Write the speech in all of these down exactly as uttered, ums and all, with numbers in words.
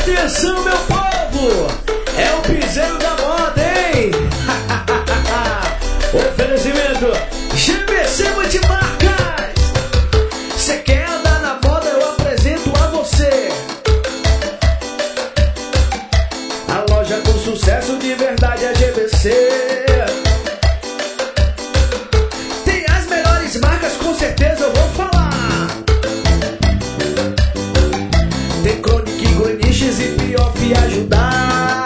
Atenção, meu povo, é o piseiro da moda, hein? Oferecimento G B C Multimarcas. Você quer andar na moda, eu apresento a você a loja com sucesso de verdade, a G B C. Tem as melhores marcas, com certeza eu vou falar. Tem Chronic, Graniches e Piof ajudar.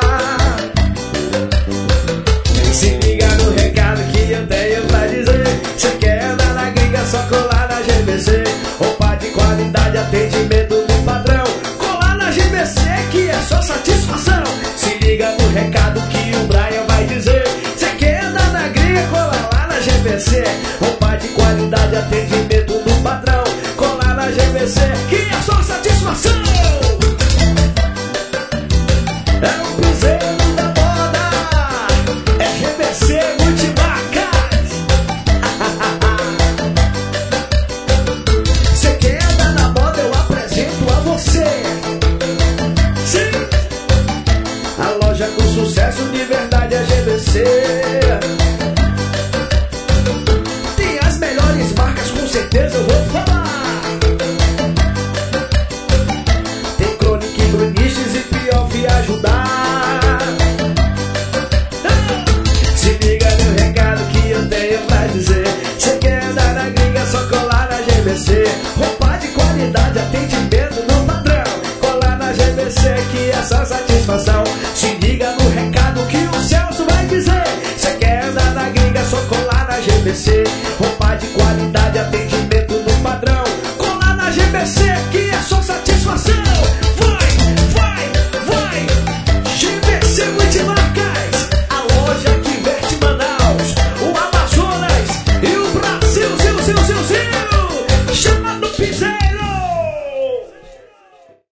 Se liga no recado que eu tenho pra dizer. Cê quer andar na gringa, só colar na G B C. Roupa de qualidade, atendimento do padrão. Colar na G B C que é só satisfação. Se liga no recado que o Brian vai dizer. Cê quer andar na gringa, colar lá na G B C. Roupa de qualidade, atendimento do padrão. Colar na G B C que é só satisfação. É o piseiro da moda, é G B C Multimarcas. Você quer andar na moda, eu apresento a você. Sim, a loja com sucesso de verdade, é G B C. Tem as melhores marcas, com certeza eu vou falar.